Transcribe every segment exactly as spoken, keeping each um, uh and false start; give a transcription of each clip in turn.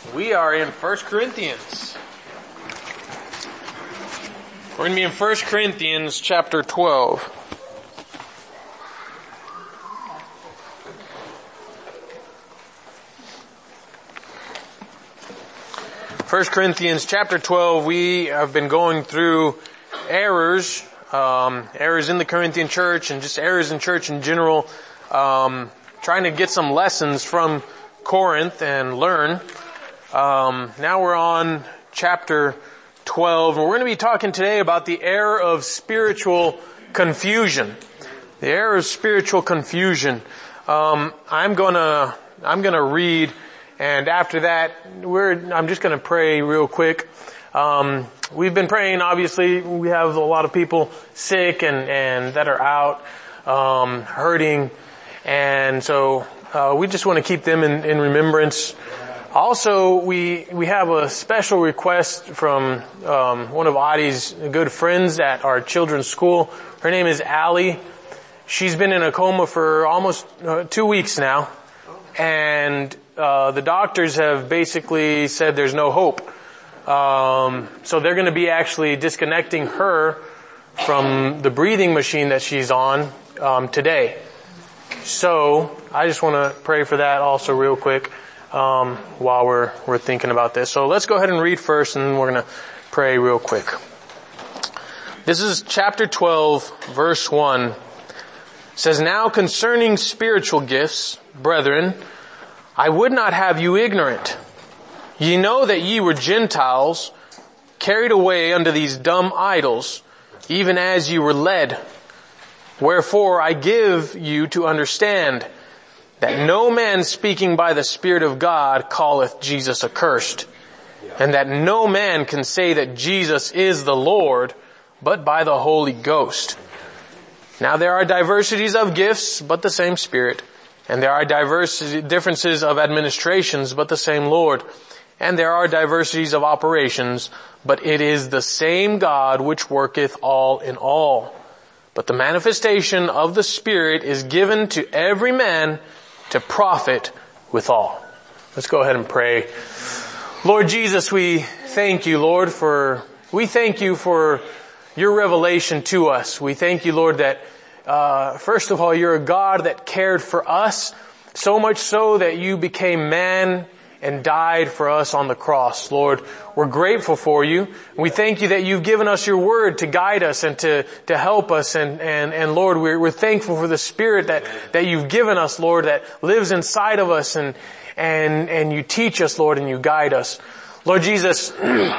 We are in First Corinthians. We're going to be in First Corinthians chapter twelve. First Corinthians chapter twelve, we have been going through errors, um, errors in the Corinthian church and just errors in church in general, um, trying to get some lessons from Corinth and learn. Um, now we're on chapter twelve, and we're going to be talking today about the error of spiritual confusion. The error of spiritual confusion. Um, I'm gonna, I'm gonna read, and after that, we're, I'm just gonna pray real quick. Um, we've been praying, obviously, we have a lot of people sick and, and that are out, um, hurting, and so, uh, we just want to keep them in, in remembrance. Also, we we have a special request from um, one of Audie's good friends at our children's school. Her name is Allie. She's been in a coma for almost uh, two weeks now, and uh, the doctors have basically said there's no hope. Um, so they're going to be actually disconnecting her from the breathing machine that she's on um, today. So I just want to pray for that also real quick. Um, while we're, we're thinking about this. So let's go ahead and read first, and then we're going to pray real quick. This is chapter twelve, verse one. It says, "Now concerning spiritual gifts, brethren, I would not have you ignorant. Ye know that ye were Gentiles, carried away unto these dumb idols, even as ye were led. Wherefore I give you to understand that no man speaking by the Spirit of God calleth Jesus accursed, and that no man can say that Jesus is the Lord, but by the Holy Ghost. Now there are diversities of gifts, but the same Spirit, and there are diverse differences of administrations, but the same Lord, and there are diversities of operations, but it is the same God which worketh all in all. But the manifestation of the Spirit is given to every man to profit withal." Let's go ahead and pray. Lord Jesus, we thank you, Lord, for, we thank you for your revelation to us. We thank you, Lord, that, uh, first of all, you're a God that cared for us, so much so that you became man and died for us on the cross. Lord, we're grateful for you. We thank you that you've given us your word to guide us and to, to help us. And, and, and Lord, we're, we're thankful for the Spirit that, that you've given us, Lord, that lives inside of us, and, and, and you teach us, Lord, and you guide us. Lord Jesus,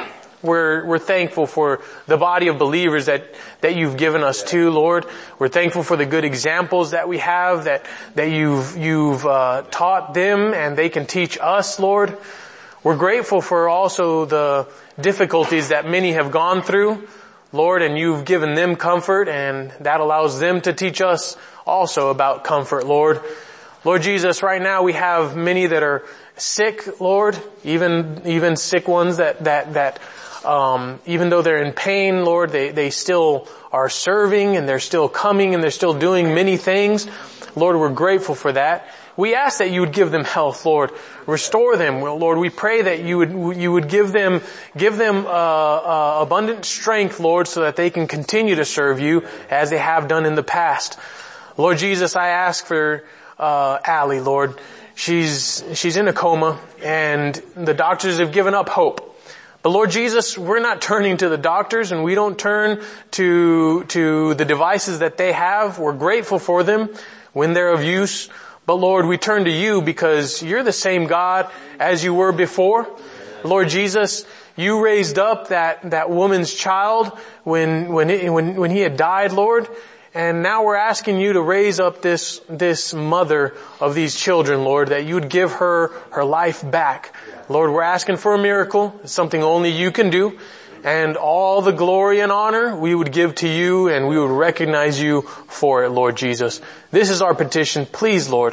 we're, we're thankful for the body of believers that, that you've given us too, Lord. We're thankful for the good examples that we have, that, that you've, you've, uh, taught them and they can teach us, Lord. We're grateful for also the difficulties that many have gone through, Lord, and you've given them comfort, and that allows them to teach us also about comfort, Lord. Lord Jesus, right now we have many that are sick, Lord, even, even sick ones that, that, that, Um, even though they're in pain, Lord, they, they still are serving, and they're still coming, and they're still doing many things. Lord, we're grateful for that. We ask that you would give them health, Lord. Restore them, Lord. We pray that you would, you would give them, give them, uh, uh, abundant strength, Lord, so that they can continue to serve you as they have done in the past. Lord Jesus, I ask for, uh, Allie, Lord. She's, she's in a coma, and the doctors have given up hope. But Lord Jesus, we're not turning to the doctors, and we don't turn to, to the devices that they have. We're grateful for them when they're of use. But Lord, we turn to you because you're the same God as you were before. Lord Jesus, you raised up that, that woman's child when, when, it, when, when he had died, Lord. And now we're asking you to raise up this, this mother of these children, Lord, that you would give her her life back. Lord, we're asking for a miracle. It's something only you can do. And all the glory and honor we would give to you, and we would recognize you for it, Lord Jesus. This is our petition. Please, Lord,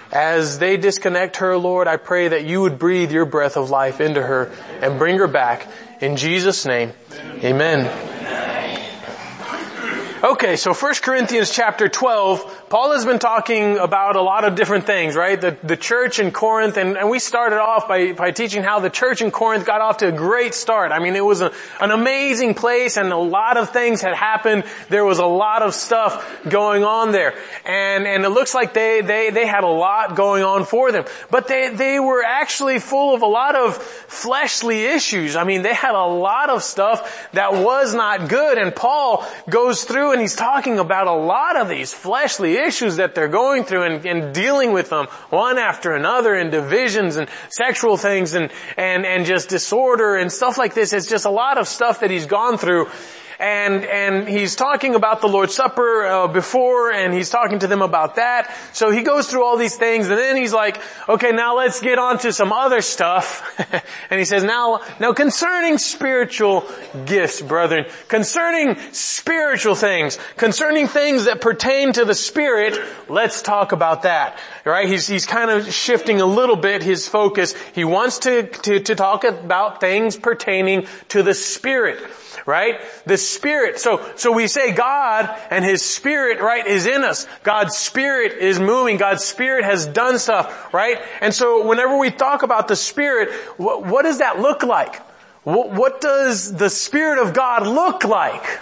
as they disconnect her, Lord, I pray that you would breathe your breath of life into her and bring her back. In Jesus' name, amen. Okay, so First Corinthians chapter twelve, Paul has been talking about a lot of different things, right? The, the church in Corinth, and, and we started off by, by teaching how the church in Corinth got off to a great start. I mean, it was a, an amazing place and a lot of things had happened. There was a lot of stuff going on there. And, and it looks like they, they, they had a lot going on for them. But they, they were actually full of a lot of fleshly issues. I mean, they had a lot of stuff that was not good. And Paul goes through and he's talking about a lot of these fleshly issues that they're going through and, and dealing with them one after another, and divisions and sexual things and, and, and just disorder and stuff like this. It's just a lot of stuff that he's gone through. And, and he's talking about the Lord's Supper, uh, before, and he's talking to them about that. So he goes through all these things, and then he's like, okay, now let's get on to some other stuff. And he says, now, now concerning spiritual gifts, brethren, concerning spiritual things, concerning things that pertain to the Spirit, let's talk about that. Right? He's, he's kind of shifting a little bit his focus. He wants to, to, to talk about things pertaining to the Spirit. Right? The Spirit. So, so we say God and His Spirit, right, is in us. God's Spirit is moving. God's Spirit has done stuff, right? And so whenever we talk about the Spirit, what, what does that look like? What, what does the Spirit of God look like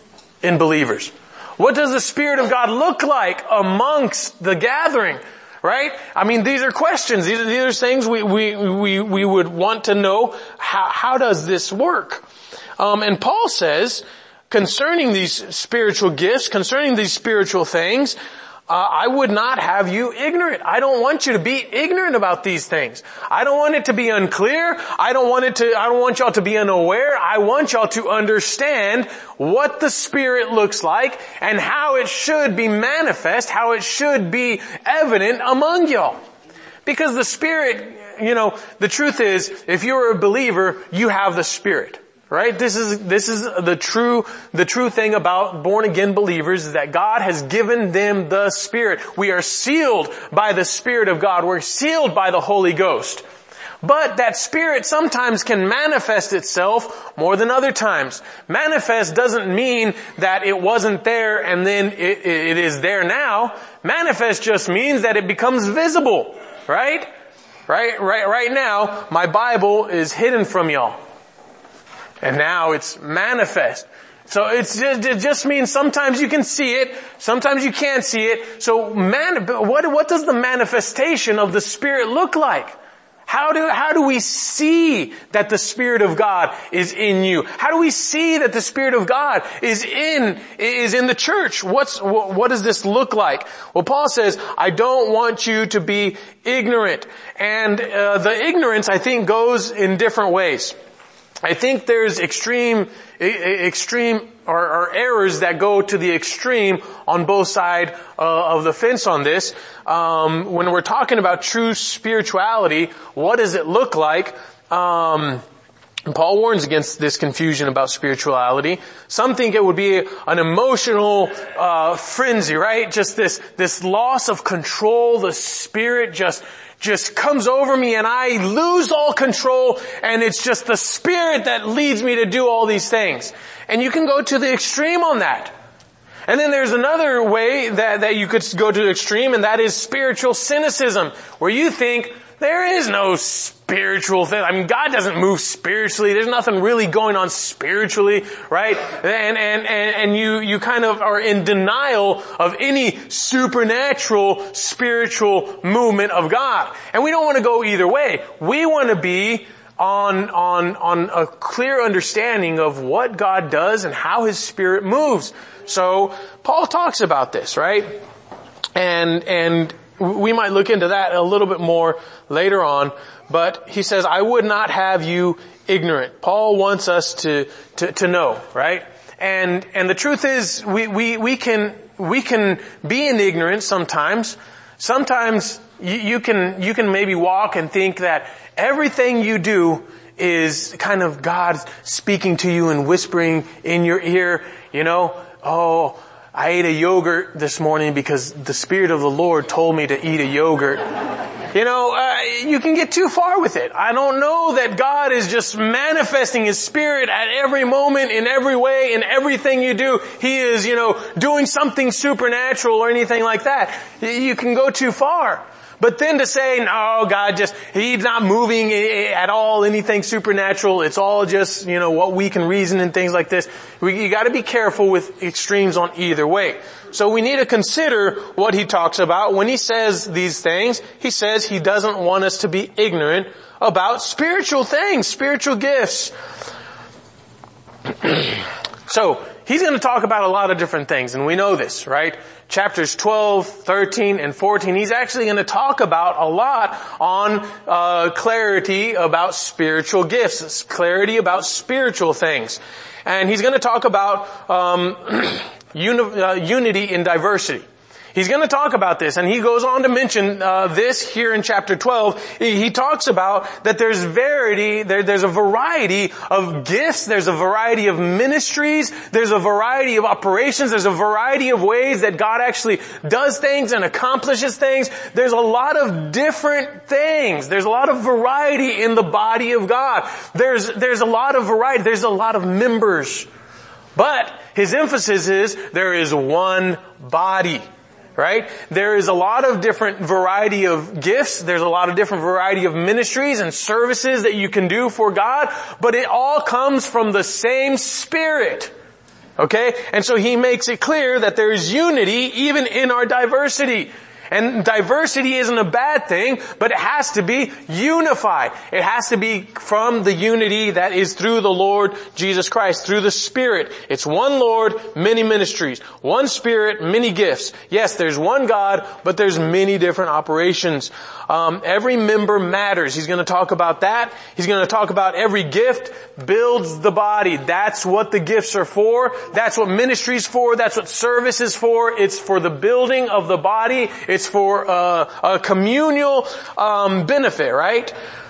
in believers? What does the Spirit of God look like amongst the gathering? Right? I mean, these are questions. These are, these are things we, we, we, we would want to know. How, how does this work? Um, and Paul says, concerning these spiritual gifts, concerning these spiritual things, uh, I would not have you ignorant. I don't want you to be ignorant about these things. I don't want it to be unclear. I don't want it to, I don't want y'all to be unaware. I want y'all to understand what the Spirit looks like and how it should be manifest, how it should be evident among y'all. Because the Spirit, you know, the truth is, if you're a believer, you have the Spirit. Right? This is, this is the true, the true thing about born again believers, is that God has given them the Spirit. We are sealed by the Spirit of God. We're sealed by the Holy Ghost. But that Spirit sometimes can manifest itself more than other times. Manifest doesn't mean that it wasn't there and then it, it is there now. Manifest just means that it becomes visible. Right? Right, right, right now, my Bible is hidden from y'all. And now it's manifest. So it's just, it just means sometimes you can see it, sometimes you can't see it. So man, what, what does the manifestation of the Spirit look like? How do, how do we see that the Spirit of God is in you? How do we see that the Spirit of God is in, is in the church? What's, what, what does this look like? Well, Paul says, I don't want you to be ignorant. And, uh, the ignorance, I think, goes in different ways. I think there's extreme, extreme, or, or errors that go to the extreme on both sides uh, of the fence on this. Um, when we're talking about true spirituality, what does it look like? Um, Paul warns against this confusion about spirituality. Some think it would be an emotional uh frenzy, right? Just this, this loss of control. The Spirit just just comes over me and I lose all control, and it's just the Spirit that leads me to do all these things. And you can go to the extreme on that. And then there's another way that, that you could go to the extreme, and that is spiritual cynicism, where you think there is no spiritual thing. I mean, God doesn't move spiritually. There's nothing really going on spiritually, right? And, and, and, and you, you kind of are in denial of any supernatural spiritual movement of God. And we don't want to go either way. We want to be on, on, on a clear understanding of what God does and how His Spirit moves. So, Paul talks about this, right? And, and, we might look into that a little bit more later on, but he says, I would not have you ignorant. Paul wants us to, to, to know, right? And, and the truth is, we, we, we can, we can be in ignorance sometimes. Sometimes you, you can, you can maybe walk and think that everything you do is kind of God speaking to you and whispering in your ear, you know, oh, I ate a yogurt this morning because the Spirit of the Lord told me to eat a yogurt. You know, uh, you can get too far with it. I don't know that God is just manifesting His Spirit at every moment, in every way, in everything you do. He is, you know, doing something supernatural or anything like that. You can go too far. But then to say, no, God just, He's not moving at all, anything supernatural. It's all just, you know, what we can reason and things like this. We, you gotta be careful with extremes on either way. So we need to consider what he talks about. When he says these things, he says he doesn't want us to be ignorant about spiritual things, spiritual gifts. So, he's going to talk about a lot of different things, and we know this, right? Chapters twelve, thirteen, and fourteen, he's actually going to talk about a lot on uh clarity about spiritual gifts, clarity about spiritual things. And he's going to talk about um uni- uh, unity in diversity. He's going to talk about this, and he goes on to mention uh, this here in chapter twelve. He, he talks about that there's variety, there, there's a variety of gifts, there's a variety of ministries, there's a variety of operations, there's a variety of ways that God actually does things and accomplishes things. There's a lot of different things. There's a lot of variety in the body of God. There's, there's a lot of variety. There's a lot of members. But his emphasis is there is one body. Right? There is a lot of different variety of gifts. There's a lot of different variety of ministries and services that you can do for God, but it all comes from the same Spirit. Okay? And so he makes it clear that there is unity even in our diversity. And diversity isn't a bad thing, but it has to be unified. It has to be from the unity that is through the Lord Jesus Christ, through the Spirit. It's one Lord, many ministries. One Spirit, many gifts. Yes, there's one God, but there's many different operations. Um, every member matters. He's going to talk about that. He's going to talk about every gift builds the body. That's what the gifts are for. That's what ministry is for. That's what service is for. It's for the building of the body. It's for uh, a communal um, benefit, right?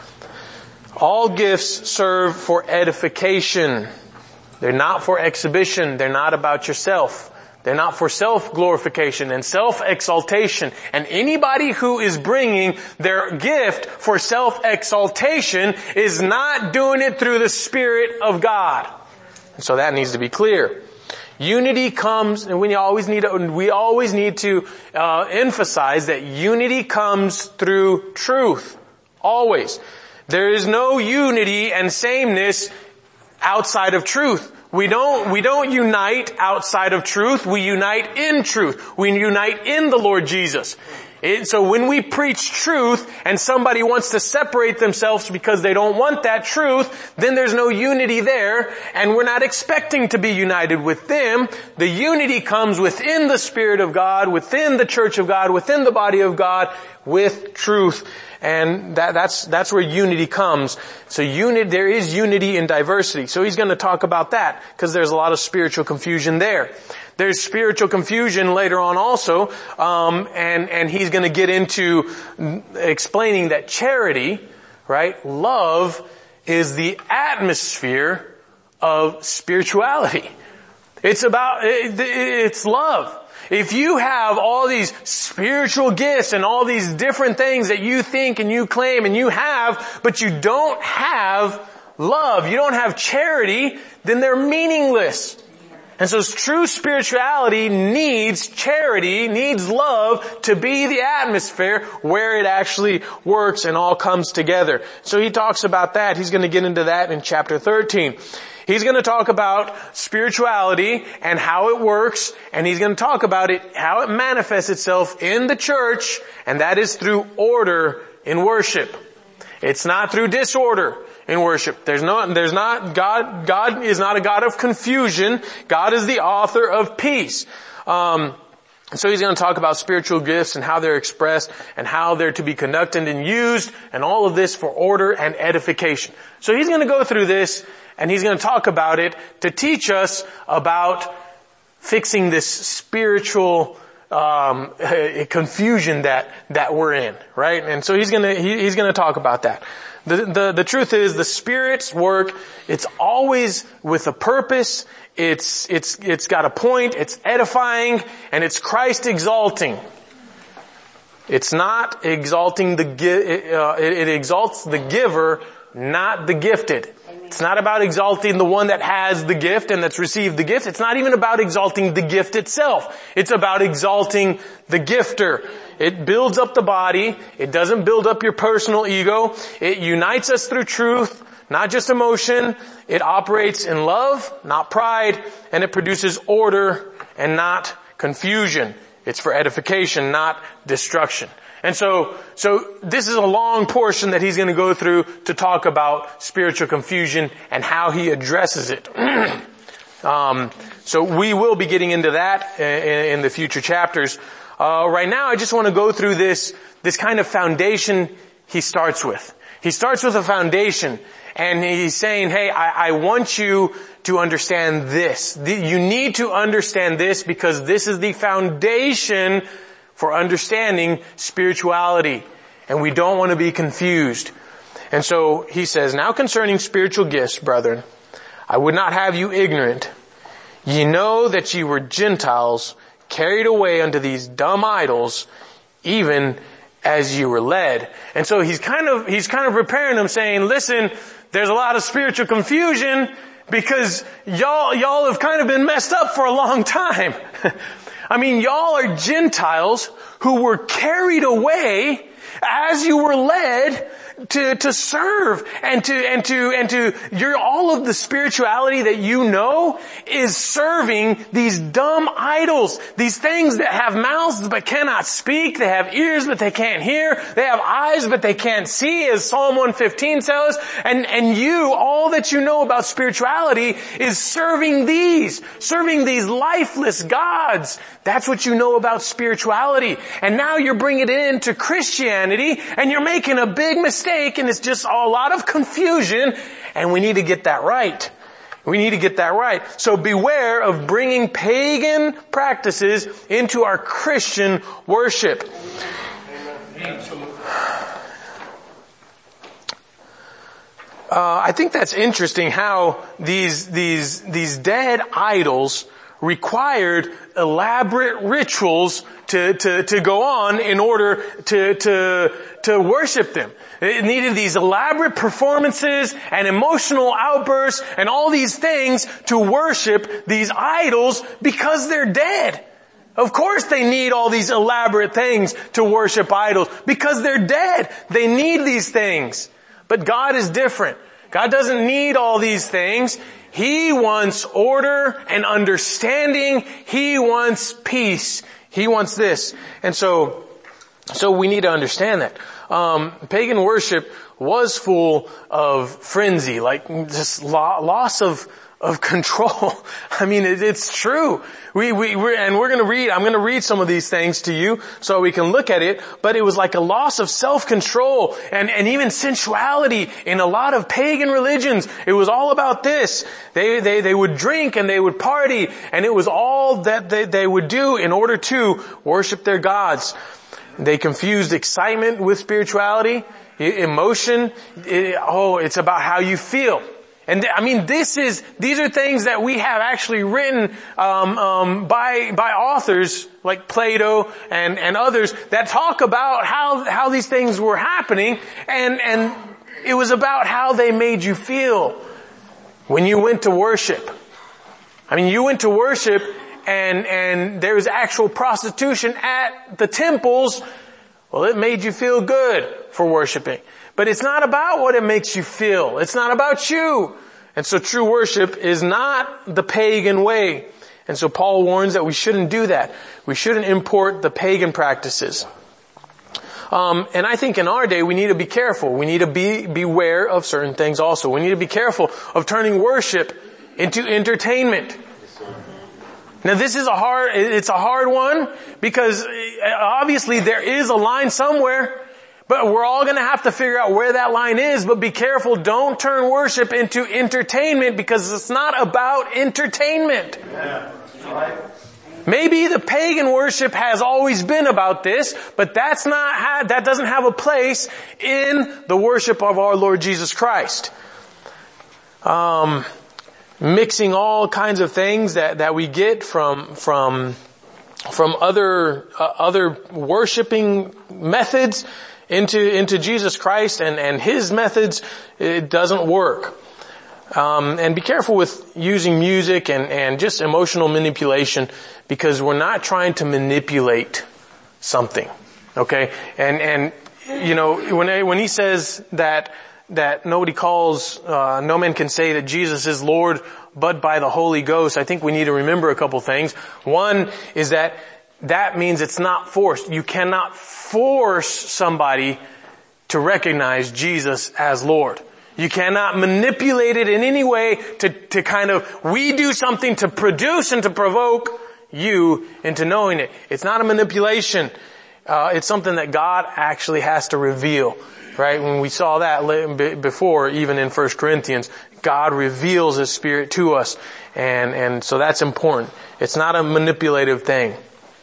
All gifts serve for edification. They're not for exhibition. They're not about yourself. They're not for self-glorification and self-exaltation. And anybody who is bringing their gift for self-exaltation is not doing it through the Spirit of God. And so that needs to be clear. Unity comes, and we always need to, we always need to uh, emphasize that unity comes through truth. Always. There is no unity and sameness outside of truth. We don't, we don't unite outside of truth. We unite in truth. We unite in the Lord Jesus. It, so when we preach truth and somebody wants to separate themselves because they don't want that truth, then there's no unity there, and we're not expecting to be united with them. The unity comes within the Spirit of God, within the church of God, within the body of God, with truth. And that, that's, that's where unity comes. So unity, there is unity in diversity. So he's going to talk about that, because there's a lot of spiritual confusion there. There's spiritual confusion later on also, um, and, and he's going to get into explaining that charity, right, love is the atmosphere of spirituality. It's about, it, it's love. If you have all these spiritual gifts and all these different things that you think and you claim and you have, but you don't have love, you don't have charity, then they're meaningless. And so true spirituality needs charity, needs love to be the atmosphere where it actually works and all comes together. So he talks about that. He's going to get into that in chapter thirteen. He's going to talk about spirituality and how it works, and he's going to talk about it, how it manifests itself in the church, and that is through order in worship. It's not through disorder in worship. There's not, there's not, God, God is not a God of confusion. God is the author of peace. Um, so he's going to talk about spiritual gifts and how they're expressed and how they're to be conducted and used, and all of this for order and edification. So he's going to go through this, and he's going to talk about it to teach us about fixing this spiritual um confusion that that we're in, right? And so he's going to he, he's going to talk about that. The, the the truth is, the Spirit's work, it's always with a purpose. It's it's it's got a point. It's edifying, and it's Christ exalting. It's not exalting the, gi- uh, it, it exalts the giver, not the gifted. It's not about exalting the one that has the gift and that's received the gift. It's not even about exalting the gift itself. It's about exalting the gifter. It builds up the body. It doesn't build up your personal ego. It unites us through truth, not just emotion. It operates in love, not pride, and it produces order and not confusion. It's for edification, not destruction. And so, so this is a long portion that he's going to go through to talk about spiritual confusion and how he addresses it. um, so we will be getting into that in, in the future chapters. Uh, right now, I just want to go through this, this kind of foundation he starts with. He starts with a foundation, and he's saying, hey, I, I want you to understand this. The, you need to understand this because this is the foundation for understanding spirituality. And we don't want to be confused. And so he says, now concerning spiritual gifts, brethren, I would not have you ignorant. Ye know that ye were Gentiles, carried away unto these dumb idols, even as you were led. And so he's kind of, he's kind of preparing them saying, listen, there's a lot of spiritual confusion because y'all, y'all have kind of been messed up for a long time. I mean, y'all are Gentiles who were carried away as you were led to, to serve and to, and to, and to, your, all of the spirituality that you know is serving these dumb idols, these things that have mouths but cannot speak, they have ears but they can't hear, they have eyes but they can't see, as Psalm one fifteen says, and, and you, all that you know about spirituality is serving these, serving these lifeless gods. That's what you know about spirituality. And now you're bringing it into Christianity and you're making a big mistake, and it's just a lot of confusion, and we need to get that right. We need to get that right. So beware of bringing pagan practices into our Christian worship. Uh, I think that's interesting how these, these, these dead idols required elaborate rituals to, to, to go on in order to, to, to worship them. It needed these elaborate performances and emotional outbursts and all these things to worship these idols because they're dead. Of course they need all these elaborate things to worship idols because they're dead. They need these things. But God is different. God doesn't need all these things. He wants order and understanding. He wants peace. He wants this. And so, so we need to understand that. Um, pagan worship was full of frenzy, like just lo- loss of, of control. I mean, it, it's true. We, we, we're, and we're gonna read, I'm gonna read some of these things to you so we can look at it, but it was like a loss of self-control and, and even sensuality in a lot of pagan religions. It was all about this. They, they, they would drink and they would party, and it was all that they, they would do in order to worship their gods. They confused excitement with spirituality, emotion. It, oh, it's about how you feel. And th- I mean, this is, these are things that we have actually written, um, um, by, by authors like Plato and, and others that talk about how, how these things were happening, and, and it was about how they made you feel when you went to worship. I mean, you went to worship and, and there was actual prostitution at the temples. Well, it made you feel good for worshiping. But it's not about what it makes you feel. It's not about you. And so true worship is not the pagan way. And so Paul warns that we shouldn't do that. We shouldn't import the pagan practices. Um, and I think in our day we need to be careful. We need to be beware of certain things also. We need to be careful of turning worship into entertainment. Now this is a hard, it's a hard one because obviously there is a line somewhere. But we're all going to have to figure out where that line is. But be careful. Don't turn worship into entertainment, because it's not about entertainment. Yeah, right. Maybe the pagan worship has always been about this, but that's not, that doesn't have a place in the worship of our Lord Jesus Christ. Um, mixing all kinds of things that, that we get from, from, from other, uh, other worshiping methods into, into Jesus Christ and, and His methods, it doesn't work. Um, and be careful with using music and, and just emotional manipulation, because we're not trying to manipulate something. Okay? And, and, you know, when, I, when he says that, that nobody calls, uh, no man can say that Jesus is Lord but by the Holy Ghost, I think we need to remember a couple things. One is that that means it's not forced. You cannot force somebody to recognize Jesus as Lord. You cannot manipulate it in any way to, to kind of, we do something to produce and to provoke you into knowing it. It's not a manipulation. Uh, it's something that God actually has to reveal. Right? When we saw that before, even in First Corinthians, God reveals His Spirit to us. And, and so that's important. It's not a manipulative thing.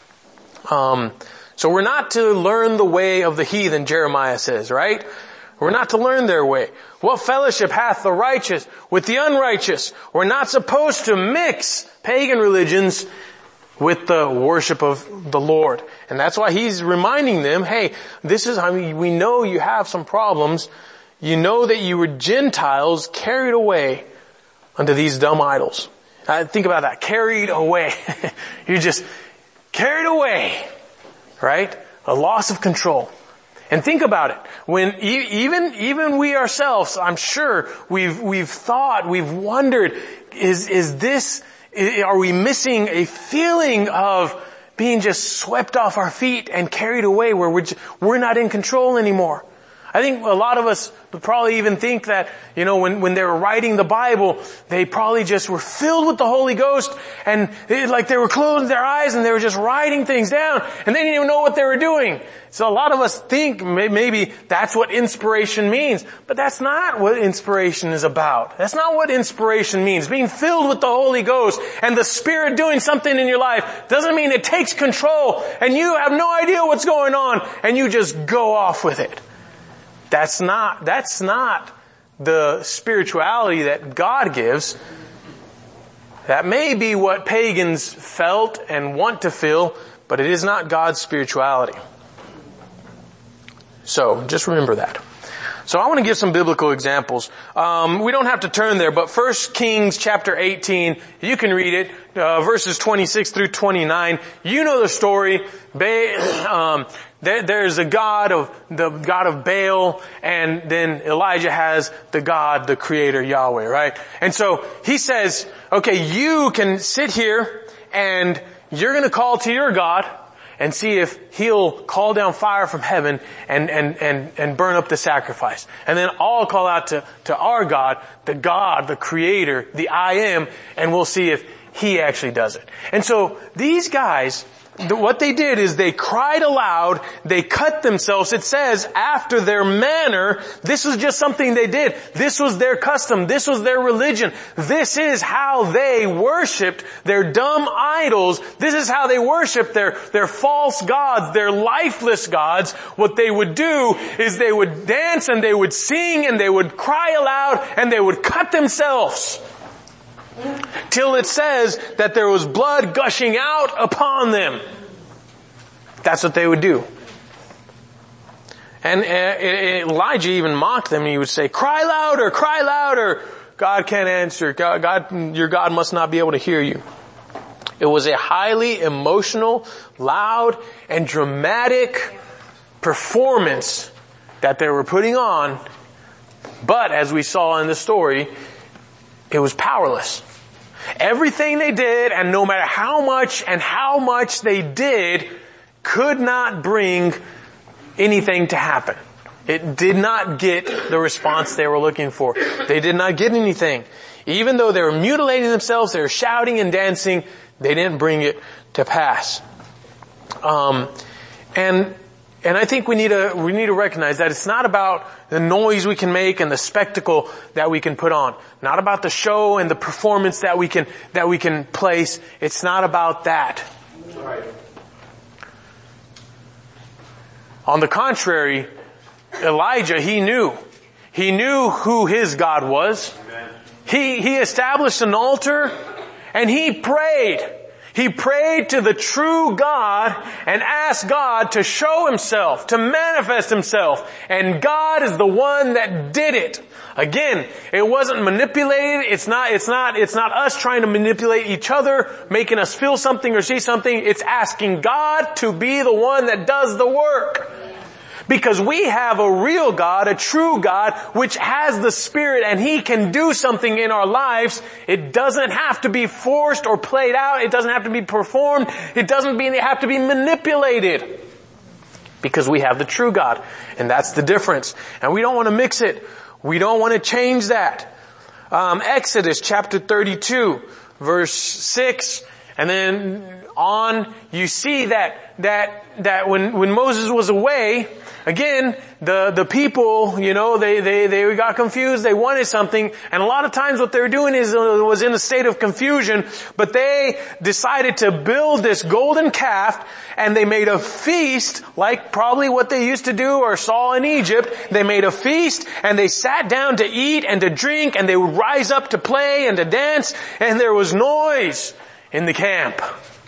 Um, so we're not to learn the way of the heathen, Jeremiah says, right? We're not to learn their way. What fellowship hath the righteous with the unrighteous? We're not supposed to mix pagan religions with the worship of the Lord. And that's why he's reminding them, hey, this is, I mean, we know you have some problems. You know that you were Gentiles carried away unto these dumb idols. Uh, think about that. Carried away. You're just carried away. Right? A loss of control. And think about it. When e- even, even we ourselves, I'm sure we've, we've thought, we've wondered, is, is this, are we missing a feeling of being just swept off our feet and carried away where we're, just, we're not in control anymore? I think a lot of us would probably even think that, you know, when, when they were writing the Bible, they probably just were filled with the Holy Ghost and it, like they were closing their eyes and they were just writing things down and they didn't even know what they were doing. So a lot of us think maybe that's what inspiration means, but that's not what inspiration is about. That's not what inspiration means. Being filled with the Holy Ghost and the Spirit doing something in your life doesn't mean it takes control and you have no idea what's going on and you just go off with it. That's not, that's not the spirituality that God gives. That may be what pagans felt and want to feel, but it is not God's spirituality. So, just remember that. So I want to give some biblical examples. Um, we don't have to turn there, but First Kings chapter eighteen, you can read it, uh, verses twenty-six through twenty-nine. You know the story. Ba- um, there, there's a god of, the god of Baal, and then Elijah has the God, the creator, Yahweh, right? And so he says, okay, you can sit here and you're going to call to your God and see if He'll call down fire from heaven and, and, and, and burn up the sacrifice. And then I'll call out to, to our God, the God, the creator, the I am, and we'll see if He actually does it. And so these guys, what they did is they cried aloud, they cut themselves. It says, after their manner, this was just something they did. This was their custom. This was their religion. This is how they worshipped their dumb idols. This is how they worshipped their, their false gods, their lifeless gods. What they would do is they would dance and they would sing and they would cry aloud and they would cut themselves. Till it says that there was blood gushing out upon them. That's what they would do. And uh, Elijah even mocked them. He would say, cry louder, cry louder. God can't answer. God, God, your God must not be able to hear you. It was a highly emotional, loud, and dramatic performance that they were putting on. But as we saw in the story, it was powerless. Everything they did, and no matter how much and how much they did, could not bring anything to happen. It did not get the response they were looking for. They did not get anything. Even though they were mutilating themselves, they were shouting and dancing, they didn't bring it to pass. Um, and And I think we need to, we need to recognize that it's not about the noise we can make and the spectacle that we can put on. Not about the show and the performance that we can, that we can place. It's not about that. Right. On the contrary, Elijah, he knew. He knew who his God was. Amen. He, he established an altar and he prayed. He He prayed to the true God and asked God to show himself, to manifest himself. And God is the one that did it. Again, it wasn't manipulated. It's not, it's not, it's not us trying to manipulate each other, making us feel something or see something. It's asking God to be the one that does the work. Because we have a real God, a true God, which has the Spirit and He can do something in our lives. It doesn't have to be forced or played out. It doesn't have to be performed. It doesn't be, have to be manipulated. Because we have the true God. And that's the difference. And we don't want to mix it. We don't want to change that. Um, Exodus chapter thirty-two, verse six. And then on, you see that, that, that when, when Moses was away, again, the, the people, you know, they, they, they got confused, they wanted something, and a lot of times what they were doing is, uh, was in a state of confusion, but they decided to build this golden calf, and they made a feast, like probably what they used to do or saw in Egypt. They made a feast, and they sat down to eat and to drink, and they would rise up to play and to dance, and there was noise in the camp.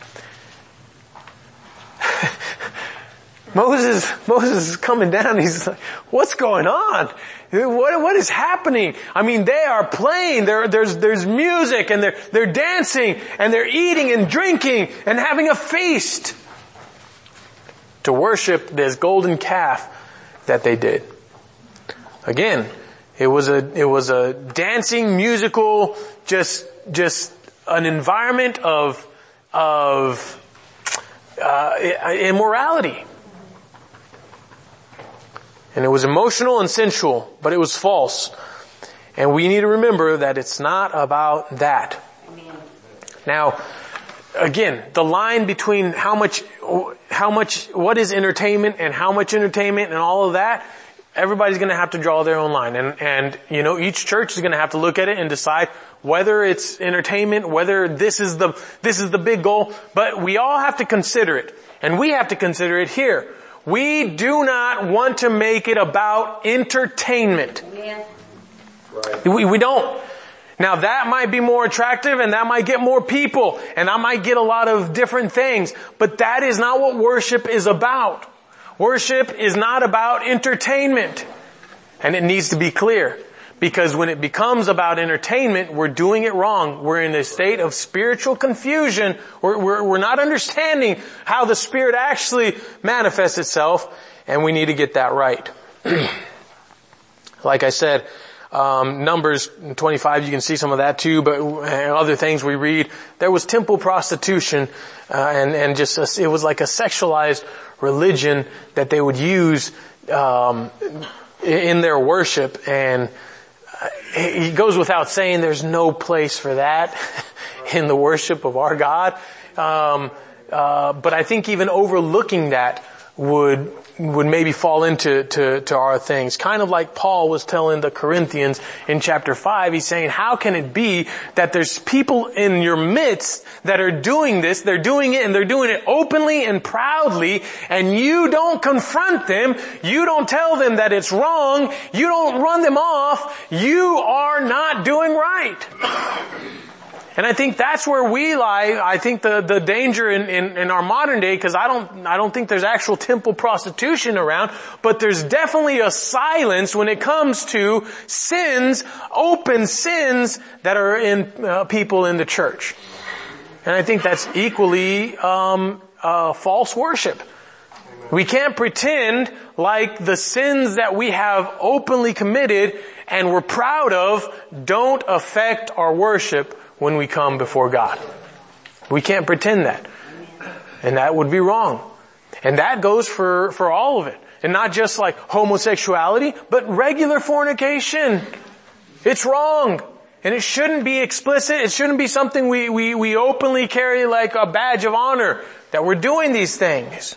Moses, Moses is coming down. He's like, what's going on? What, what is happening? I mean, they are playing. There, there's, there's music and they're, they're dancing and they're eating and drinking and having a feast to worship this golden calf that they did. Again, it was a, it was a dancing, musical, just, just an environment of, of, uh, immorality. And it was emotional and sensual, but it was false. And we need to remember that it's not about that. Amen. Now, again, the line between how much, how much, what is entertainment and how much entertainment and all of that, everybody's going to have to draw their own line. And, and, you know, each church is going to have to look at it and decide whether it's entertainment, whether this is the, this is the big goal. But we all have to consider it. And we have to consider it here. We do not want to make it about entertainment. Yeah. Right. We, we don't. Now that might be more attractive and that might get more people and I might get a lot of different things, but that is not what worship is about. Worship is not about entertainment. And it needs to be clear. Because when it becomes about entertainment, we're doing it wrong. We're in a state of spiritual confusion. We're, we're, we're not understanding how the Spirit actually manifests itself, and we need to get that right. Like I said, um, Numbers twenty-five, you can see some of that too, but other things we read. There was temple prostitution, uh, and, and just, a, it was like a sexualized religion that they would use, um, in their worship, and it goes without saying there's no place for that in the worship of our God. Um, uh, but I think even overlooking that would would maybe fall into to, to our things. Kind of like Paul was telling the Corinthians in chapter five. He's saying, how can it be that there's people in your midst that are doing this, they're doing it and they're doing it openly and proudly, and you don't confront them, you don't tell them that it's wrong, you don't run them off, you are not doing right. And I think that's where we lie. I think the, the danger in, in, in our modern day, because I don't, I don't think there's actual temple prostitution around, but there's definitely a silence when it comes to sins, open sins that are in uh, people in the church. And I think that's equally um, uh, false worship. We can't pretend like the sins that we have openly committed and we're proud of don't affect our worship when we come before God. We can't pretend that. And that would be wrong. And that goes for, for all of it. And not just like homosexuality, but regular fornication. It's wrong. And it shouldn't be explicit. It shouldn't be something we, we, we openly carry like a badge of honor that we're doing these things.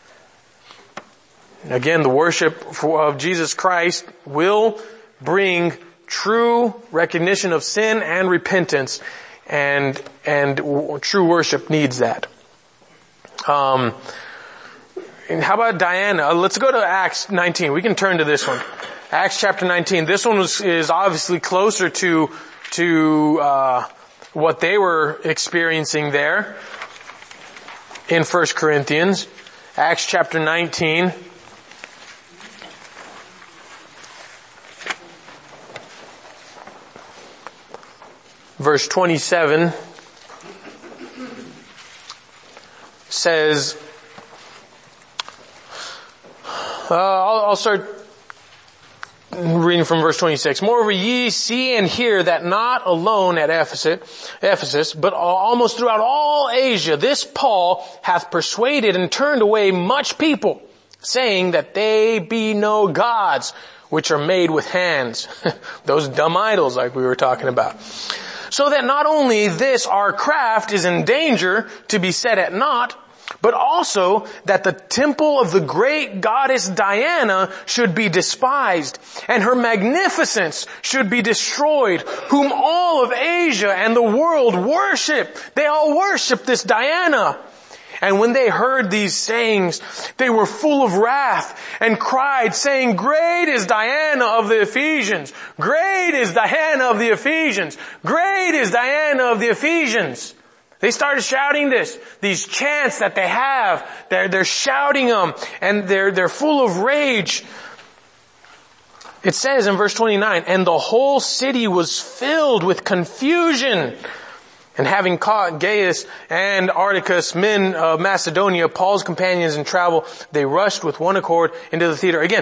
Again, the worship for, of Jesus Christ will bring true recognition of sin and repentance, and and w- true worship needs that. Um, and how about Diana? Let's go to Acts nineteen. We can turn to this one. Acts chapter nineteen. This one was, is obviously closer to to uh what they were experiencing there. in First Corinthians. Acts chapter nineteen. Verse twenty-seven says, uh, I'll, I'll start reading from verse twenty-six. Moreover, ye see and hear that not alone at Ephesus, Ephesus, but almost throughout all Asia, this Paul hath persuaded and turned away much people, saying that they be no gods, which are made with hands. Those dumb idols like we were talking about. So that not only this our craft is in danger to be set at naught, but also that the temple of the great goddess Diana should be despised, and her magnificence should be destroyed, whom all of Asia and the world worship. They all worship this Diana. And when they heard these sayings, they were full of wrath and cried, saying, Great is Diana of the Ephesians! Great is Diana of the Ephesians! Great is Diana of the Ephesians! They started shouting this, these chants that they have. They're, they're shouting them, and they're, they're full of rage. It says in verse twenty-nine, and the whole city was filled with confusion. And having caught Gaius and Articus, men of Macedonia, Paul's companions in travel, they rushed with one accord into the theater. Again,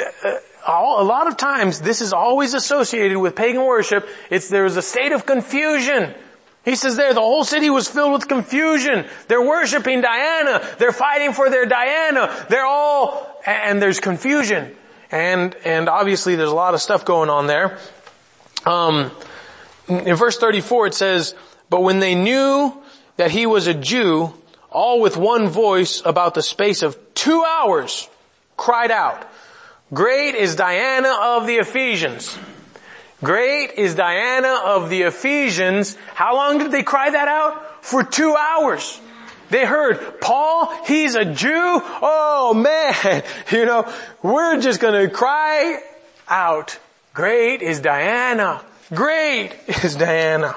a lot of times this is always associated with pagan worship. It's, there was a state of confusion. He says there, the whole city was filled with confusion. They're worshiping Diana. They're fighting for their Diana. They're all, and there's confusion. And, and obviously there's a lot of stuff going on there. Um, in verse thirty-four it says, but when they knew that he was a Jew, all with one voice about the space of two hours cried out, Great is Diana of the Ephesians. Great is Diana of the Ephesians. How long did they cry that out? For two hours. They heard, Paul, he's a Jew. Oh man, you know, we're just going to cry out. Great is Diana. Great is Diana.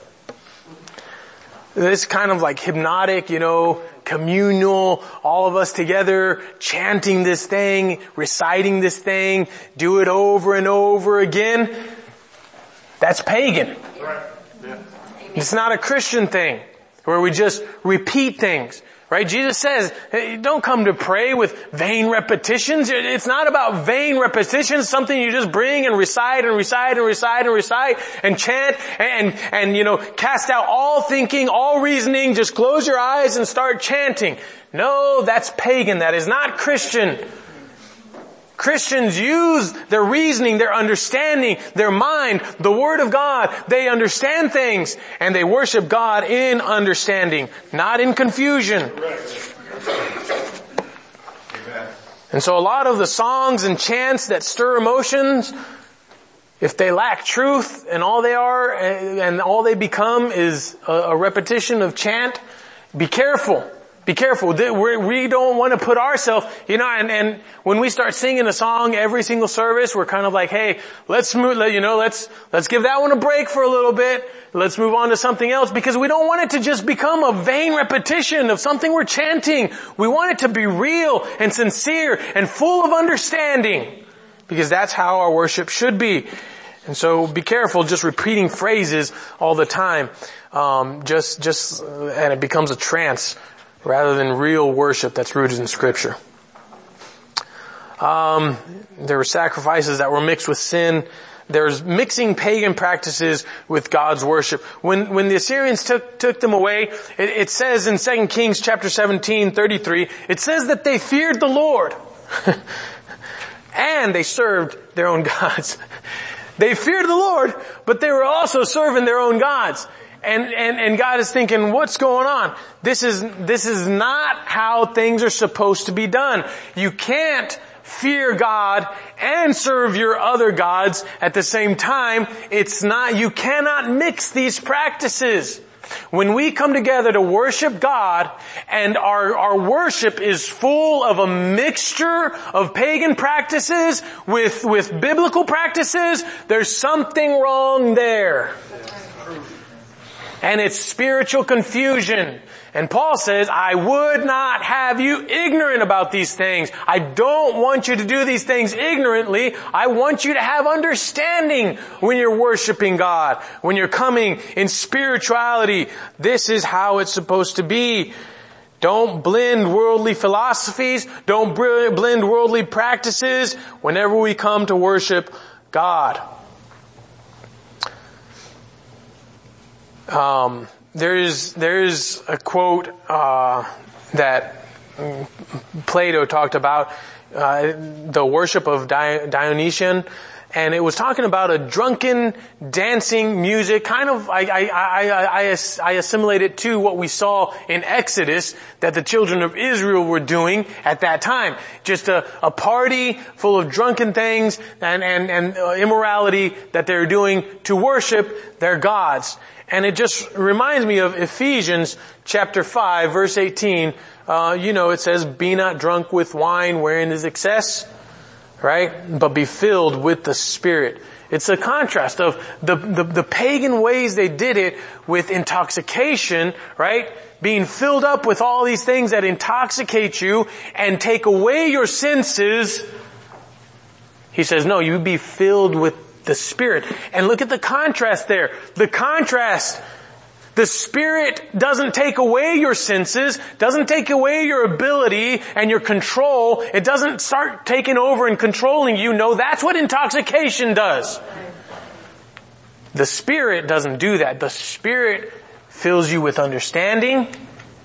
This kind of like hypnotic, you know, communal, all of us together, chanting this thing, reciting this thing, do it over and over again. That's pagan. It's not a Christian thing where we just repeat things, right? Jesus says, hey, don't come to pray with vain repetitions. It's not about vain repetitions, something you just bring and recite and recite and recite and recite and chant and, and, and you know, cast out all thinking, all reasoning. Just close your eyes and start chanting. No, that's pagan. That is not Christian. Christians use their reasoning, their understanding, their mind, the Word of God. They understand things and they worship God in understanding, not in confusion. And so a lot of the songs and chants that stir emotions, if they lack truth and all they are and all they become is a repetition of chant, be careful. Be careful. We don't want to put ourselves, you know, and, and when we start singing a song every single service, we're kind of like, hey, let's move, you know, let's, let's give that one a break for a little bit. Let's move on to something else because we don't want it to just become a vain repetition of something we're chanting. We want it to be real and sincere and full of understanding because that's how our worship should be. And so be careful just repeating phrases all the time. Um, just, just, and it becomes a trance rather than real worship that's rooted in Scripture. Um, there were sacrifices that were mixed with sin. There's mixing pagan practices with God's worship. When, when the Assyrians took, took them away, it, it says in Second Kings chapter seventeen, thirty-three, it says that they feared the Lord. And they served their own gods. They feared the Lord, but they were also serving their own gods. And, and, and God is thinking, what's going on? This is, this is not how things are supposed to be done. You can't fear God and serve your other gods at the same time. It's not, you cannot mix these practices. When we come together to worship God and our, our worship is full of a mixture of pagan practices with, with biblical practices, there's something wrong there. And it's spiritual confusion. And Paul says, I would not have you ignorant about these things. I don't want you to do these things ignorantly. I want you to have understanding when you're worshiping God, when you're coming in spirituality. This is how it's supposed to be. Don't blend worldly philosophies. Don't blend worldly practices whenever we come to worship God. Um, there is, there is a quote, uh, that Plato talked about, uh, the worship of Dionysian. And it was talking about a drunken, dancing music, kind of, I, I, I, I, I assimilate it to what we saw in Exodus that the children of Israel were doing at that time. Just a, a party full of drunken things and, and, and immorality that they're doing to worship their gods. And it just reminds me of Ephesians chapter five, verse eighteen. Uh, you know, it says, be not drunk with wine wherein is excess, right? But be filled with the Spirit. It's a contrast of the, the, the pagan ways they did it with intoxication, right? Being filled up with all these things that intoxicate you and take away your senses. He says, no, you be filled with the Spirit. And look at the contrast there. The contrast. The Spirit doesn't take away your senses, doesn't take away your ability and your control. It doesn't start taking over and controlling you. No, that's what intoxication does. The Spirit doesn't do that. The Spirit fills you with understanding,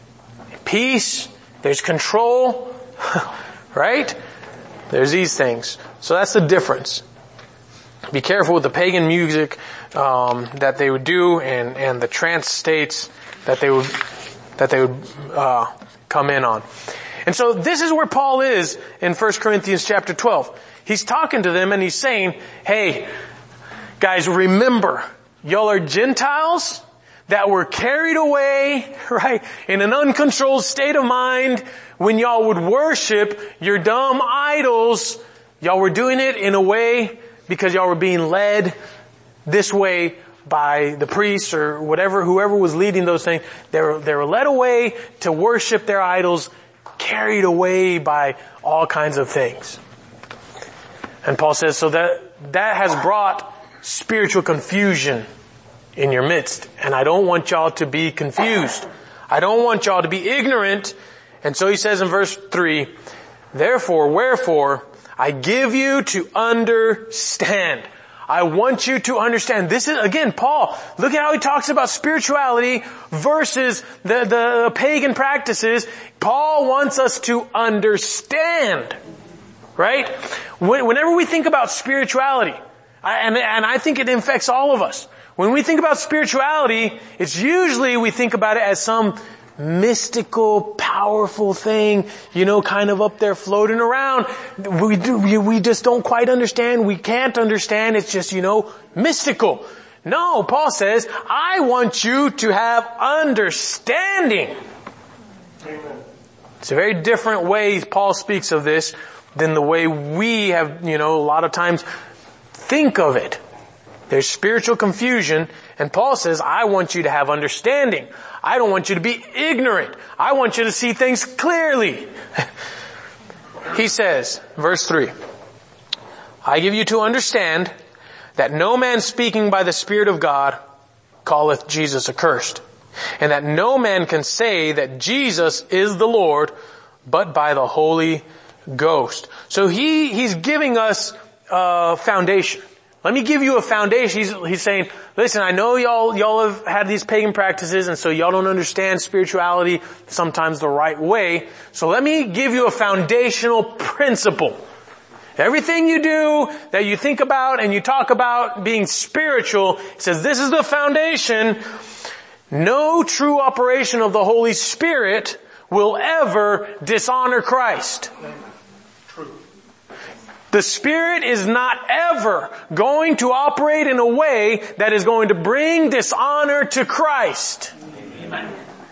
peace, there's control, right? There's these things. So that's the difference. Be careful with the pagan music um, that they would do, and, and the trance states that they would that they would uh, come in on. And so this is where Paul is in First Corinthians chapter twelve. He's talking to them and he's saying, "Hey, guys, remember, y'all are Gentiles that were carried away, right, in an uncontrolled state of mind when y'all would worship your dumb idols. Y'all were doing it in a way because y'all were being led this way by the priests or whatever, whoever was leading those things. They were, they were led away to worship their idols, carried away by all kinds of things." And Paul says, so that, that has brought spiritual confusion in your midst. And I don't want y'all to be confused. I don't want y'all to be ignorant. And so he says in verse three, "Therefore, wherefore, I give you to understand." I want you to understand. This is, again, Paul, look at how he talks about spirituality versus the, the pagan practices. Paul wants us to understand, right? Whenever we think about spirituality, and, and I think it affects all of us, when we think about spirituality, it's usually we think about it as some mystical, powerful thing, you know, kind of up there floating around. We do, we just don't quite understand. We can't understand. It's just, you know, mystical. No, Paul says, I want you to have understanding. Amen. It's a very different way Paul speaks of this than the way we have, you know, a lot of times think of it. There's spiritual confusion, and Paul says, I want you to have understanding. I don't want you to be ignorant. I want you to see things clearly. He says, verse three, "I give you to understand that no man speaking by the Spirit of God calleth Jesus accursed, and that no man can say that Jesus is the Lord but by the Holy Ghost." So he, he's giving us a foundation. Let me give you a foundation. He's, he's saying, listen, I know y'all, y'all have had these pagan practices, and so y'all don't understand spirituality sometimes the right way. So let me give you a foundational principle. Everything you do that you think about and you talk about being spiritual, he says this is the foundation. No true operation of the Holy Spirit will ever dishonor Christ. The Spirit is not ever going to operate in a way that is going to bring dishonor to Christ. Amen.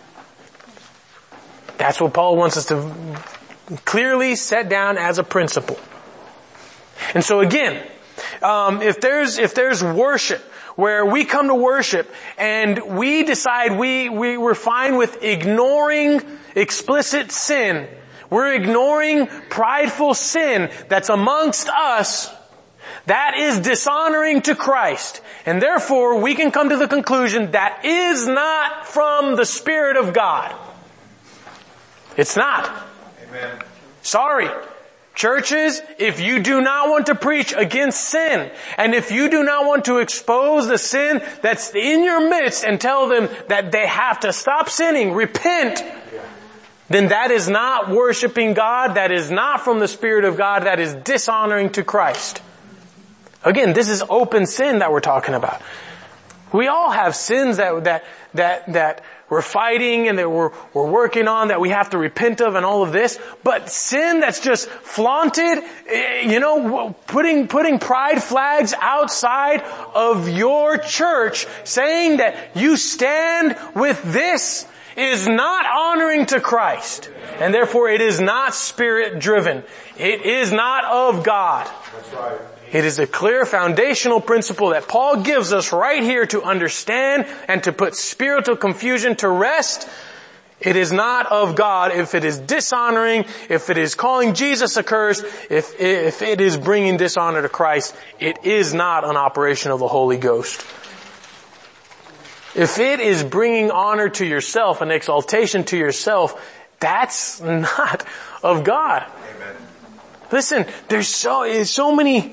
That's what Paul wants us to clearly set down as a principle. And so again, Um, if there's, if there's worship, where we come to worship and we decide we, we, we're fine with ignoring explicit sin, we're ignoring prideful sin that's amongst us, that is dishonoring to Christ. And therefore, we can come to the conclusion that is not from the Spirit of God. It's not. Amen. Sorry. Churches, if you do not want to preach against sin, and if you do not want to expose the sin that's in your midst and tell them that they have to stop sinning, repent, then that is not worshiping God, that is not from the Spirit of God, that is dishonoring to Christ. Again, this is open sin that we're talking about. We all have sins that, that, that, that we're fighting and that we're, we're working on, that we have to repent of and all of this. But sin that's just flaunted, you know, putting, putting pride flags outside of your church, saying that you stand with this, is not honoring to Christ. And therefore it is not Spirit driven. It is not of God. That's right. It is a clear foundational principle that Paul gives us right here to understand and to put spiritual confusion to rest. It is not of God if it is dishonoring, if it is calling Jesus a curse, if, if it is bringing dishonor to Christ. It is not an operation of the Holy Ghost. If it is bringing honor to yourself, an exaltation to yourself, that's not of God. Amen. Listen, there's so, so many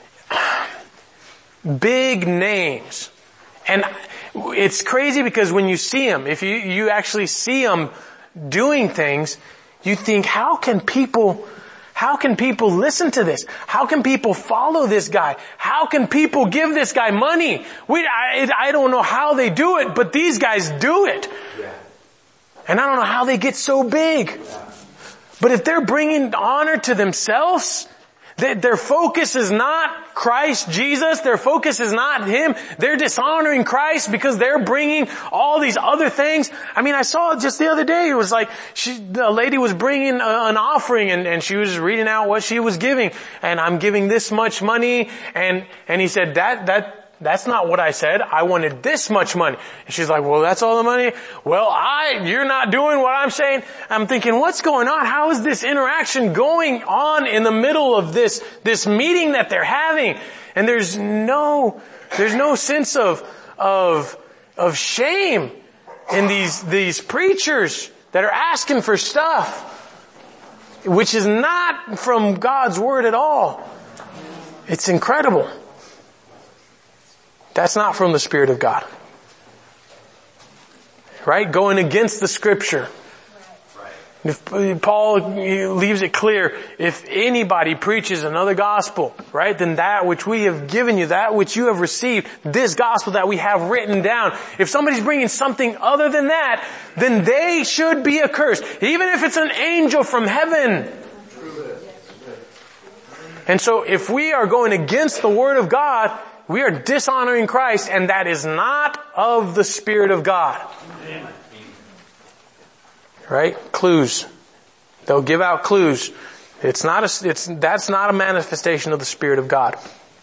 big names. And it's crazy because when you see them, if you, you actually see them doing things, you think, how can people, how can people listen to this? How can people follow this guy? How can people give this guy money? We, I, I don't know how they do it, but these guys do it. Yeah. And I don't know how they get so big. Yeah. But if they're bringing honor to themselves, their focus is not Christ Jesus. Their focus is not Him. They're dishonoring Christ because they're bringing all these other things. I mean, I saw it just the other day. It was like she, the lady was bringing a, an offering and, and she was reading out what she was giving. And I'm giving this much money. And, and he said, that, that, that's not what I said. I wanted this much money. And she's like, well, that's all the money? Well, I, you're not doing what I'm saying. I'm thinking, what's going on? How is this interaction going on in the middle of this, this meeting that they're having? And there's no, there's no sense of, of, of shame in these, these preachers that are asking for stuff, which is not from God's Word at all. It's incredible. That's not from the Spirit of God. Right? Going against the Scripture. If Paul leaves it clear, if anybody preaches another gospel, right, then that which we have given you, that which you have received, this gospel that we have written down, if somebody's bringing something other than that, then they should be accursed. Even if it's an angel from heaven. And so if we are going against the Word of God, we are dishonoring Christ, and that is not of the Spirit of God. Right? Clues. They'll give out clues. It's not a, it's, that's not a manifestation of the Spirit of God.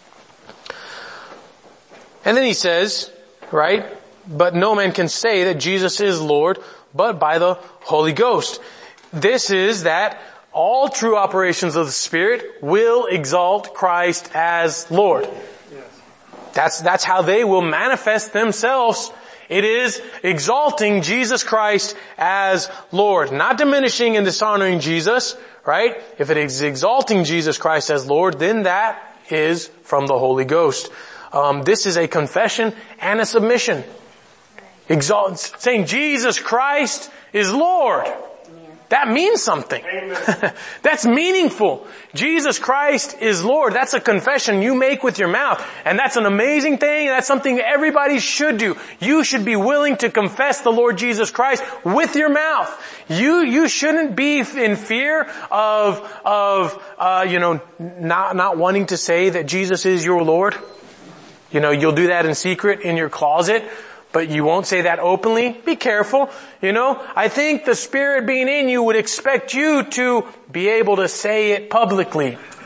And then he says, right, but no man can say that Jesus is Lord, but by the Holy Ghost. This is that all true operations of the Spirit will exalt Christ as Lord. That's, that's how they will manifest themselves. It is exalting Jesus Christ as Lord. Not diminishing and dishonoring Jesus, right? If it is exalting Jesus Christ as Lord, then that is from the Holy Ghost. Um, this is a confession and a submission. Exalt, saying Jesus Christ is Lord. That means something. That's meaningful. Jesus Christ is Lord. That's a confession you make with your mouth. And that's an amazing thing. That's something everybody should do. You should be willing to confess the Lord Jesus Christ with your mouth. You, you shouldn't be in fear of, of, uh, you know, not, not wanting to say that Jesus is your Lord. You know, you'll do that in secret in your closet. But you won't say that openly. Be careful. You know, I think the Spirit being in you would expect you to be able to say it publicly.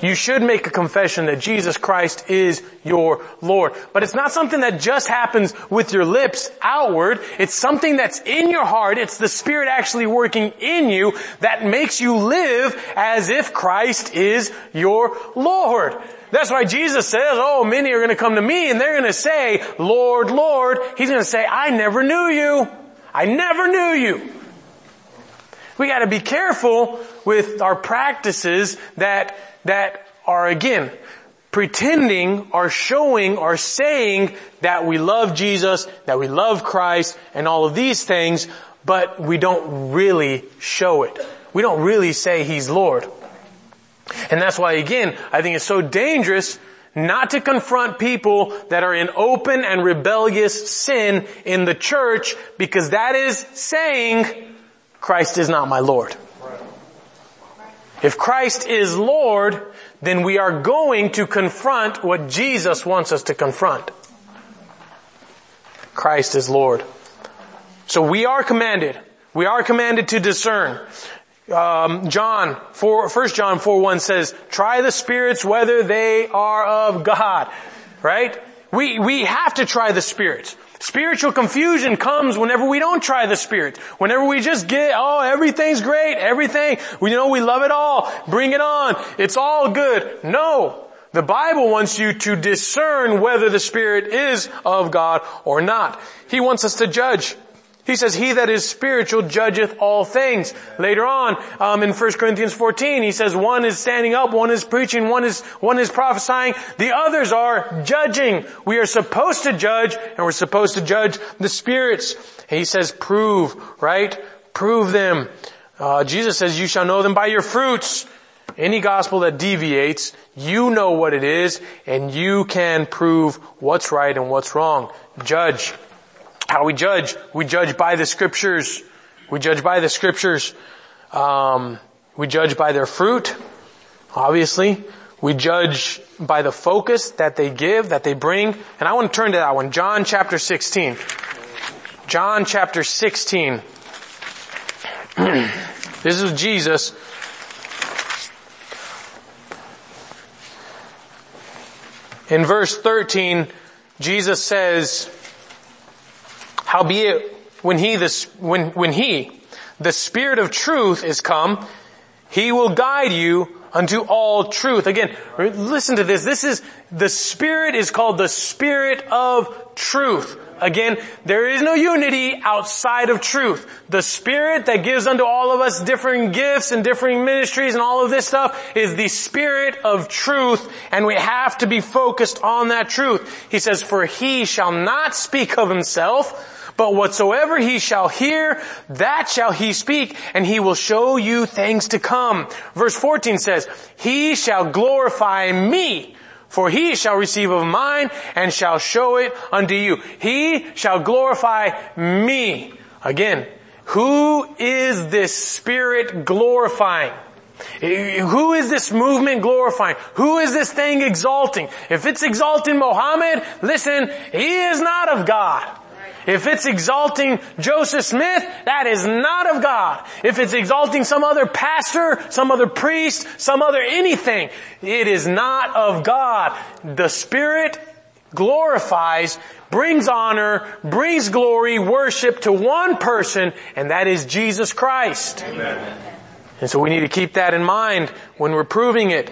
You should make a confession that Jesus Christ is your Lord. But it's not something that just happens with your lips outward. It's something that's in your heart. It's the Spirit actually working in you that makes you live as if Christ is your Lord. That's why Jesus says, oh, many are going to come to me and they're going to say, Lord, Lord. He's going to say, I never knew you. I never knew you. We got to be careful with our practices that that are, again, pretending or showing or saying that we love Jesus, that we love Christ, and all of these things, but we don't really show it. We don't really say He's Lord. And that's why, again, I think it's so dangerous not to confront people that are in open and rebellious sin in the church, because that is saying, Christ is not my Lord. If Christ is Lord, then we are going to confront what Jesus wants us to confront. Christ is Lord. So we are commanded. We are commanded to discern. Um, John, four, First John four one says, try the spirits whether they are of God. Right? We, we have to try the spirits. Spiritual confusion comes whenever we don't try the Spirit. Whenever we just get, oh, everything's great, everything, we know we love it all, bring it on, it's all good. No. The Bible wants you to discern whether the Spirit is of God or not. He wants us to judge. He says, he that is spiritual judgeth all things. Later on, um, in First Corinthians fourteen, he says one is standing up, one is preaching, one is, one is prophesying, the others are judging. We are supposed to judge, and we're supposed to judge the spirits. And he says, prove, right? Prove them. Uh, Jesus says, you shall know them by your fruits. Any gospel that deviates, you know what it is, and you can prove what's right and what's wrong. Judge. How we judge? We judge by the Scriptures. We judge by the Scriptures. Um, we judge by their fruit, obviously. We judge by the focus that they give, that they bring. And I want to turn to that one. John chapter sixteen. John chapter sixteen. This is Jesus. In verse thirteen, Jesus says, howbeit, when he, the, when, when he, the Spirit of truth is come, he will guide you unto all truth. Again, listen to this. This is, the Spirit is called the Spirit of truth. Again, there is no unity outside of truth. The Spirit that gives unto all of us different gifts and different ministries and all of this stuff is the Spirit of truth, and we have to be focused on that truth. He says, for he shall not speak of himself, but whatsoever he shall hear, that shall he speak, and he will show you things to come. Verse fourteen says, he shall glorify me, for he shall receive of mine and shall show it unto you. He shall glorify me. Again, who is this Spirit glorifying? Who is this movement glorifying? Who is this thing exalting? If it's exalting Mohammed, listen, he is not of God. If it's exalting Joseph Smith, that is not of God. If it's exalting some other pastor, some other priest, some other anything, it is not of God. The Spirit glorifies, brings honor, brings glory, worship to one person, and that is Jesus Christ. Amen. And so we need to keep that in mind when we're proving it.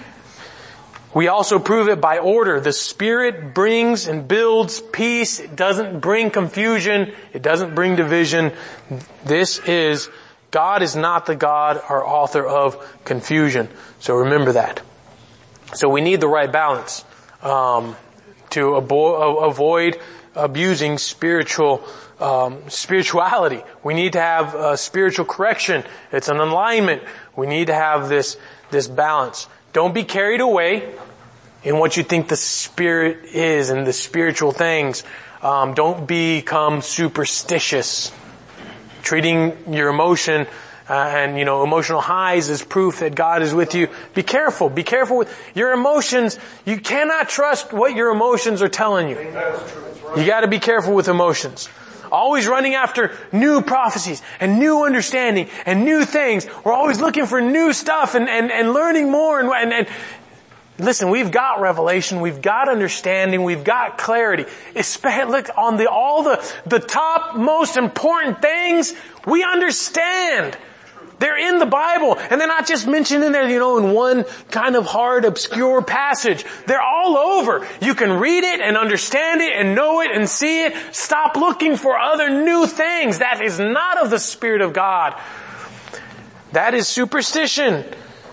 We also prove it by order. The Spirit brings and builds peace. It doesn't bring confusion. It doesn't bring division. This is, God is not the God or author of confusion. So remember that. So we need the right balance um, to abo- avoid abusing spiritual um, spirituality. We need to have uh, spiritual correction. It's an alignment. We need to have this this balance. Don't be carried away in what you think the Spirit is and the spiritual things. Um, don't become superstitious. Treating your emotion uh, and, you know, emotional highs as proof that God is with you. Be careful. Be careful with your emotions. You cannot trust what your emotions are telling you. You got to be careful with emotions. Always running after new prophecies and new understanding and new things. We're always looking for new stuff and, and, and learning more. And, and, and Listen, we've got revelation, we've got understanding, we've got clarity. Especially, look, on the, all the, the top most important things, we understand. They're in the Bible, and they're not just mentioned in there, you know, in one kind of hard, obscure passage. They're all over. You can read it and understand it and know it and see it. Stop looking for other new things. That is not of the Spirit of God. That is superstition.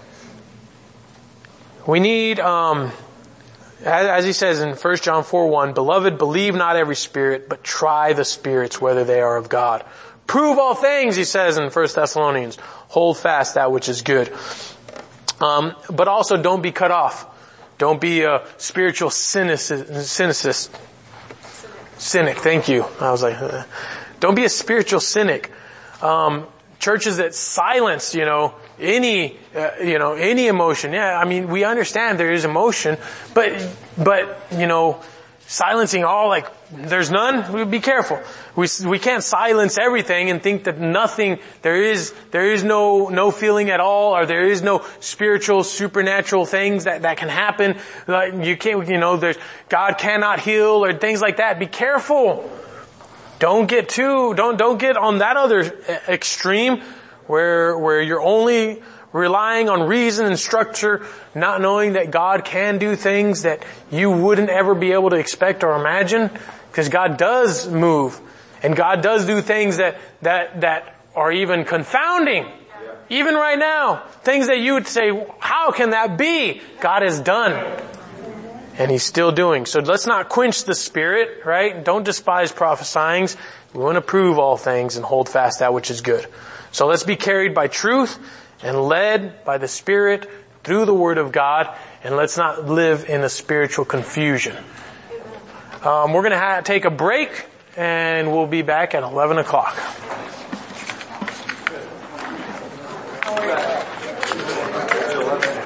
We need, um, as, as he says in First John four one, Beloved, believe not every spirit, but try the spirits whether they are of God. Prove all things, he says in First Thessalonians. Hold fast that which is good. Um, but also don't be cut off. Don't be a spiritual cynicist. Cynic, thank you. I was like, uh, don't be a spiritual cynic. Um, churches that silence, you know, any, uh, you know, any emotion. Yeah, I mean, we understand there is emotion, but, but, you know, silencing all, like, there's none, we be careful. We, we can't silence everything and think that nothing, there is, there is no, no feeling at all, or there is no spiritual, supernatural things that, that can happen. Like, you can't, you know, there's, God cannot heal or things like that. Be careful. Don't get too, don't, don't get on that other extreme where, where you're only relying on reason and structure, not knowing that God can do things that you wouldn't ever be able to expect or imagine, because God does move, and God does do things that, that, that are even confounding. Yeah. Even right now, things that you would say, how can that be? God has done. And He's still doing. So let's not quench the Spirit, right? Don't despise prophesying. We want to prove all things and hold fast that which is good. So let's be carried by truth and led by the Spirit through the Word of God, and let's not live in a spiritual confusion. Um, we're going to ha- take a break, and we'll be back at eleven o'clock.